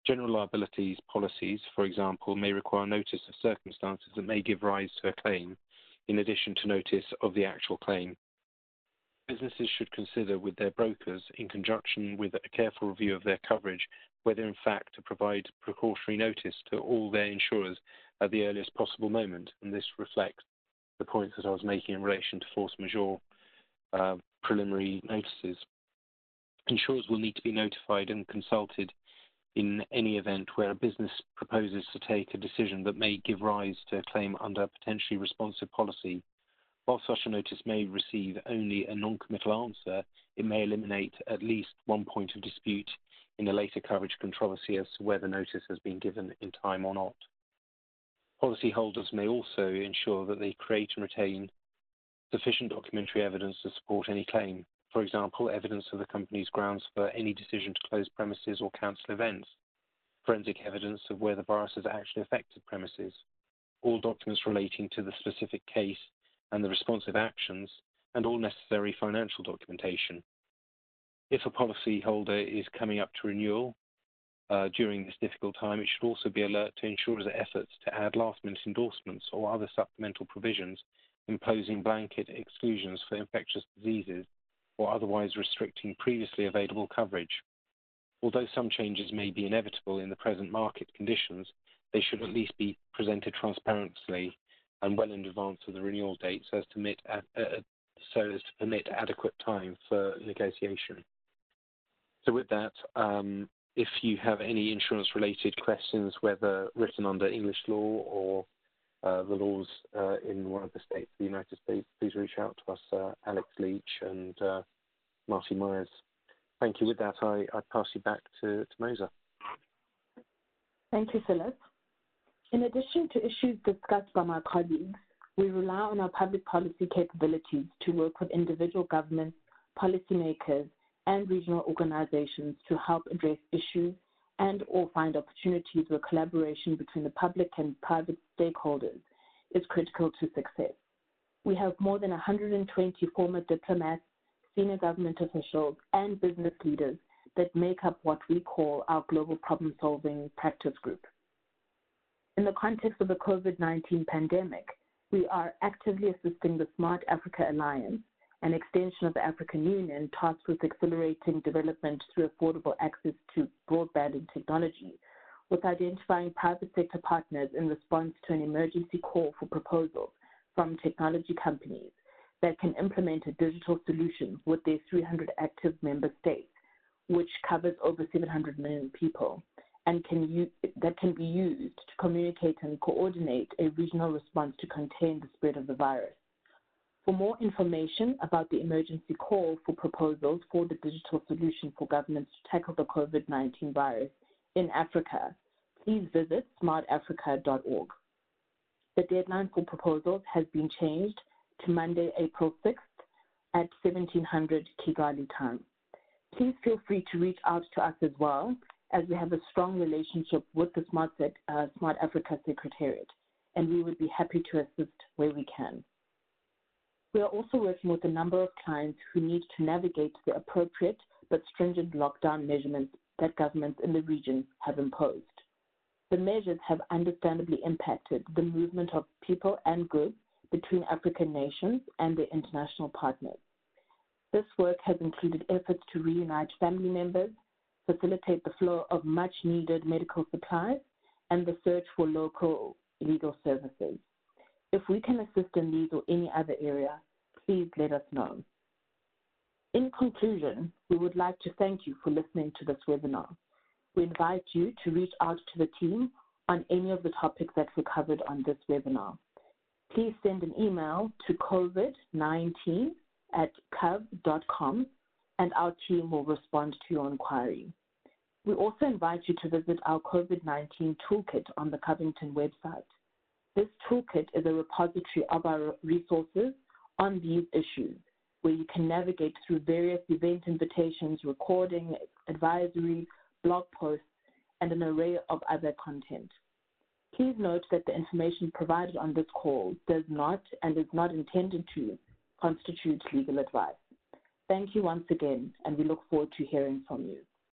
Speaker 2: General liabilities policies, for example, may require notice of circumstances that may give rise to a claim, in addition to notice of the actual claim. Businesses should consider with their brokers, in conjunction with a careful review of their coverage, whether in fact to provide precautionary notice to all their insurers at the earliest possible moment, and this reflects the points that I was making in relation to force majeure uh, preliminary notices. Insurers will need to be notified and consulted in any event where a business proposes to take a decision that may give rise to a claim under a potentially responsive policy. While such a notice may receive only a non-committal answer, it may eliminate at least one point of dispute in a later coverage controversy as to whether notice has been given in time or not. Policyholders may also ensure that they create and retain sufficient documentary evidence to support any claim. For example, evidence of the company's grounds for any decision to close premises or cancel events, forensic evidence of where the virus has actually affected premises, all documents relating to the specific case and the responsive actions, and all necessary financial documentation. If a policyholder is coming up to renewal uh, during this difficult time, it should also be alert to insurers' efforts to add last-minute endorsements or other supplemental provisions imposing blanket exclusions for infectious diseases or otherwise restricting previously available coverage. Although some changes may be inevitable in the present market conditions, they should at least be presented transparently and well in advance of the renewal date so as to permit, uh, so as to permit adequate time for negotiation. So with that, um, if you have any insurance-related questions, whether written under English law or uh, the laws uh, in one of the states of the United States, please reach out to us, uh, Alex Leach and uh, Marty Myers. Thank you. With that, I, I pass you back to, to Moza.
Speaker 1: Thank you, Philip. In addition to issues discussed by my colleagues, we rely on our public policy capabilities to work with individual governments, policymakers, and regional organizations to help address issues and or find opportunities where collaboration between the public and private stakeholders is critical to success. We have more than one hundred twenty former diplomats, senior government officials, and business leaders that make up what we call our Global Problem-Solving Practice Group. In the context of the COVID nineteen pandemic, we are actively assisting the Smart Africa Alliance, an extension of the African Union tasked with accelerating development through affordable access to broadband and technology, with identifying private sector partners in response to an emergency call for proposals from technology companies that can implement a digital solution with their three hundred active member states, which covers over seven hundred million people, and can use, that can be used to communicate and coordinate a regional response to contain the spread of the virus. For more information about the emergency call for proposals for the digital solution for governments to tackle the COVID nineteen virus in Africa, please visit smart africa dot org. The deadline for proposals has been changed to Monday, April sixth at seventeen hundred Kigali time. Please feel free to reach out to us as well, as we have a strong relationship with the Smart, uh, Smart Africa Secretariat, and we would be happy to assist where we can. We are also working with a number of clients who need to navigate the appropriate but stringent lockdown measurements that governments in the region have imposed. The measures have understandably impacted the movement of people and goods between African nations and their international partners. This work has included efforts to reunite family members, facilitate the flow of much-needed medical supplies, and the search for local legal services. If we can assist in these or any other area, please let us know. In conclusion, we would like to thank you for listening to this webinar. We invite you to reach out to the team on any of the topics that were covered on this webinar. Please send an email to COVID nineteen at cov dot com and our team will respond to your inquiry. We also invite you to visit our COVID nineteen toolkit on the Covington website. This toolkit is a repository of our resources on these issues, where you can navigate through various event invitations, recording, advisories, blog posts, and an array of other content. Please note that the information provided on this call does not and is not intended to constitute legal advice. Thank you once again, and we look forward to hearing from you.